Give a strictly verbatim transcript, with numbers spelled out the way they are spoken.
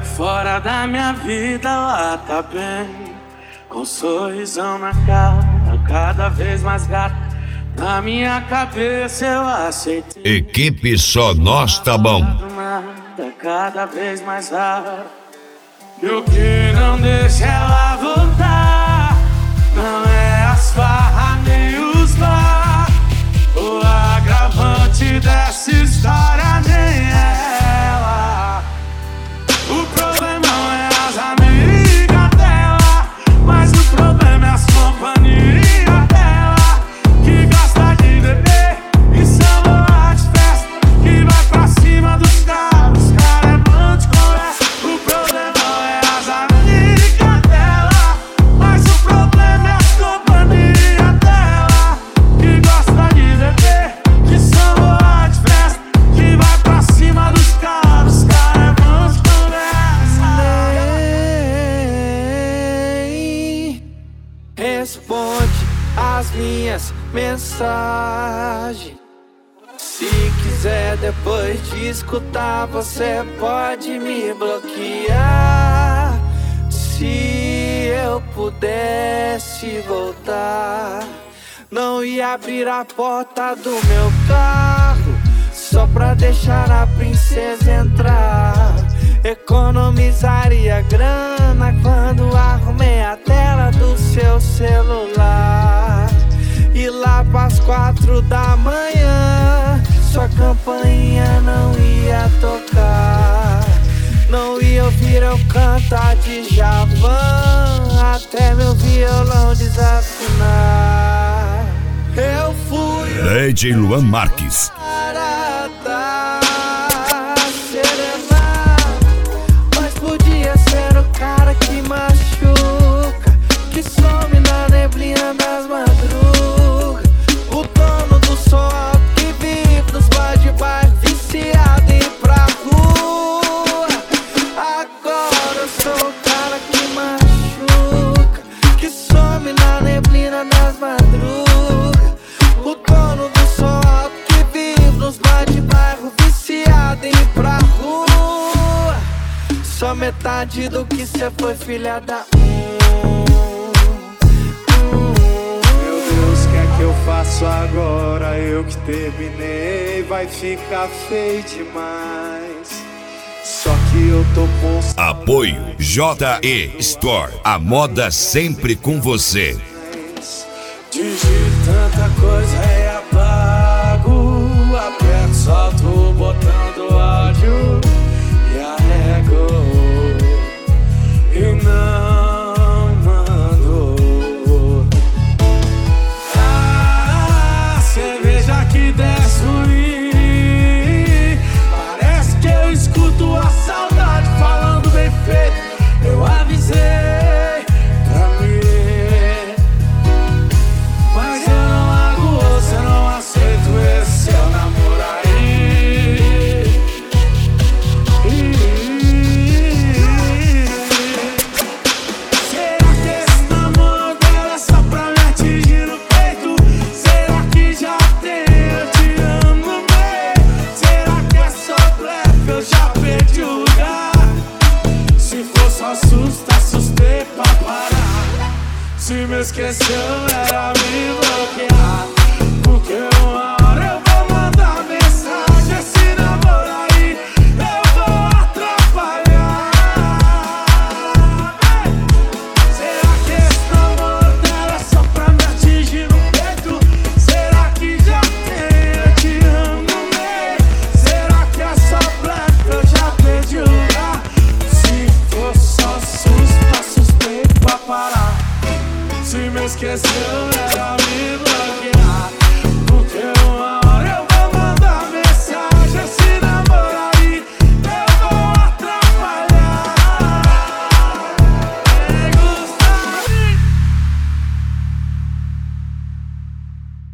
que fora da minha vida ela tá bem, com um sorrisão na cara, cada vez mais gata. Na minha cabeça eu aceitei. Equipe Só Nós Tá Bom. Nada, cada vez mais raro. E o que não deixa ela voltar não é as farras nem os bar. O agravante dessa história nem é ela. O problema não é as amigas dela, mas o problema é as companhias dela, que gosta de beber e samba de festa, que vai pra cima dos caras, os caras é bom de conversa. O problema não é as amigas dela, mas o problema é as companhias dela, que gosta de beber, que samba de festa, que vai pra cima dos caras, os caras é bom de conversa. Nem responde as minhas mensagens. Se quiser depois de escutar, você pode me bloquear. Se eu pudesse voltar, não ia abrir a porta do meu carro só pra deixar a princesa entrar. Economizaria grana quando arrumei a tela do seu celular. E lá pras quatro da manhã sua campainha não ia tocar. Não ia ouvir eu cantar de Djavan, até meu violão desafinar. Eu fui D J Luan Marques. para dar serenata, mas podia ser o cara que machuca, que some na neblina das madrugas. O dono do som alto que vive nos bar de bairro, viciado em ir pra rua. Agora eu sou o cara que machuca, que some na neblina das madrugas. O dono do som alto que vive nos bar de bairro, viciado em ir pra rua. Só metade do que cê foi, filha da Meu Deus, o que é que eu faço agora? Eu que terminei, vai ficar feio demais. Só que eu tô com Apoio J E Store. A moda sempre com você. digito tanta coisa e apago, aperto, solto o botão do áudio e arrego e não mando. Ah, cerveja que desce ruim, parece que eu escuto a saudade falando bem feito. Eu avisei pra mim, mas eu não largo você, não aceito esse seu namoro aí. Será que esse namoro dela é só pra me atingir no peito? Será que já tem eu te amo no meio? Será que é só blefe, eu já perdi o lugar? Se for só susto, assustei pra parar. Se me esqueceu era me bloquear, porque uma hora eu vou mandar mensagem. Esse namoro aí eu vou atrapalhar. Será que esse namoro dela é só pra me atingir no peito? Será que já tem eu te amo no meio? Será que é só blefe, eu já perdi o lugar? Se for só susto, assustei pra parar. Se me esqueceu era me bloquear.